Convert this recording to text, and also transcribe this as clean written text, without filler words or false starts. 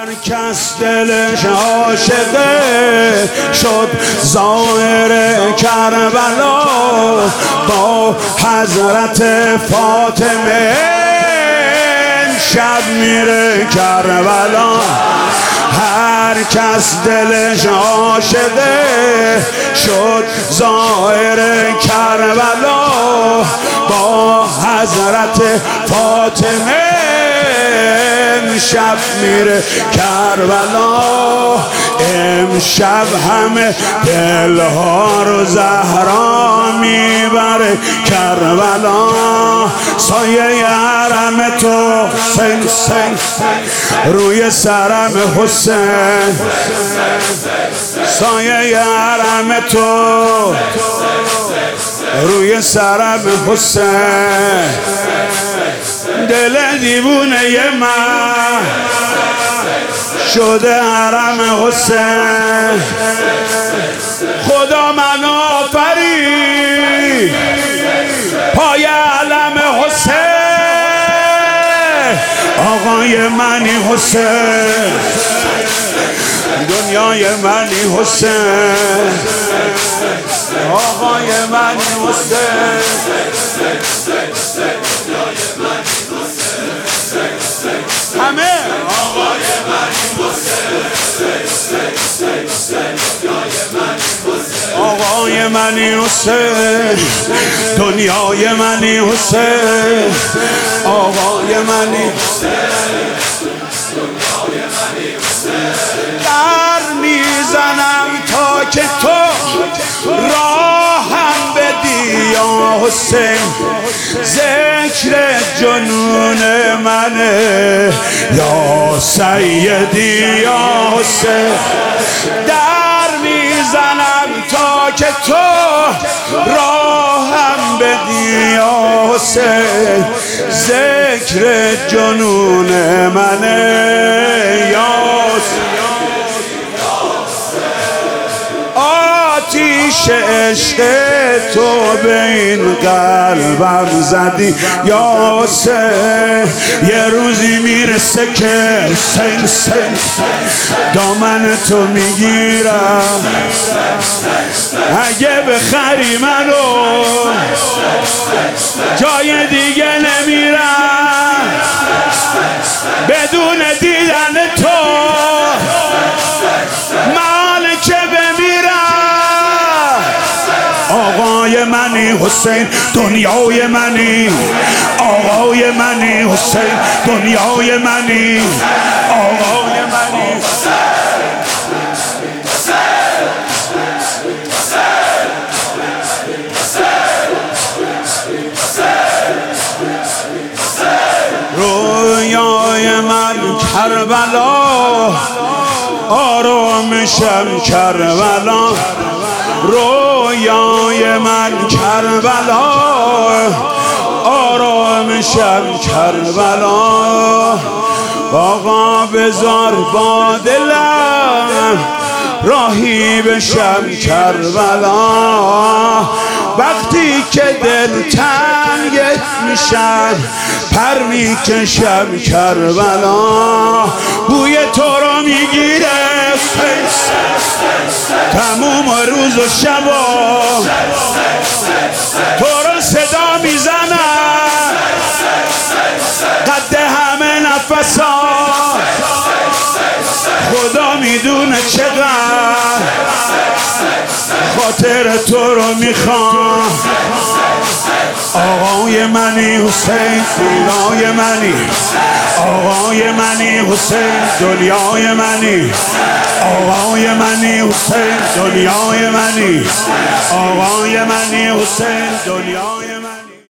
هر کس دلش عاشقه شد ظاهر کربلا با حضرت فاطمه شب میره کربلا. هر کس دلش عاشقه شد ظاهر کربلا با حضرت فاطمه امشب میره کربلا. امشب همه دلها رو زهرا میبره کربلا. سایه حرم تو حسین روی سرم حسین، سایه حرم تو روی سرم حسین. دل دیوونه من شده حرم حسین. خدا من آفرید پای علم حسین. آقای منی حسین، دنیای منی حسین. آقای منی حسین، همه آقای منی حسین. آقای منی حسین، دنیای منی حسین. آقای منی در میزنم تا که تو راهم بدی یا حسین. ذکر جنون منه یا سیدی یا حسین. در میزنم تا که تو راهم بدی یا حسین. ذکر جنون منه یا حسین. آتیش عشق تو به این قلبم زدی یا حسین. یه روزی میرسه که حسین دامن تو میگیرم. اگه بخری منو جای دیگه نمیرم بدون دیدن تو. من که آقای منی حسین، دنیای منی. آقای منی حسین، دنیای منی. آقای منی رویای من کربلا، آرامشم کربلا. رویای من کربلا، آرامشم کربلا. آقا بذار با دلم راهی بشم کربلا. وقتی که دل تنگ میشم پر میکشم کربلا. بوی تو رو میگیره تموم روز و شبا. تو رو صدا میزنم قد همه نفسا. خدا میدونه چقدر خاطر تو رو میخوام. آقای منی حسین، دنیای منی. آقای منی حسین، دنیای منی. آقای منی حسین، دنیای منی. آقای منی حسین، دنیای